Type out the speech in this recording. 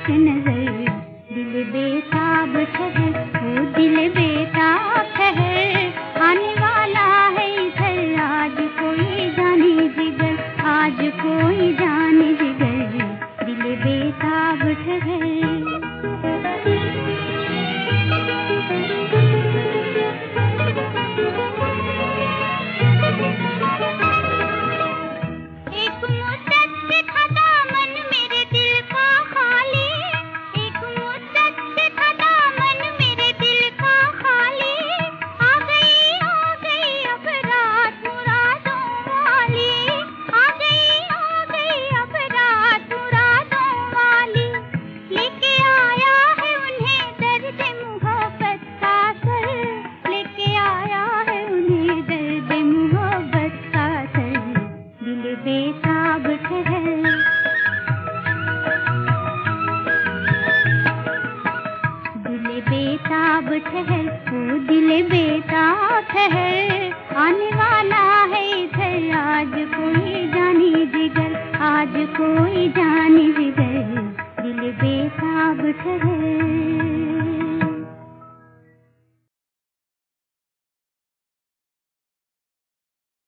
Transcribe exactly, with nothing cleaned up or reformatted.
एक नजर, दिल बेताब ठहर, ओ दिल बेताब ठहर, आने वाला है इधर आज कोई जाने जिगर, आज कोई जाने जिगर, दिल बेताब ठहर। बेताब ठहर, दिल बेताब ठहर, ओ दिल बेताब ठहर, आने वाला है इधर आज कोई जाने जिगर, आज कोई जाने जिगर, दिल बेताब ठहर।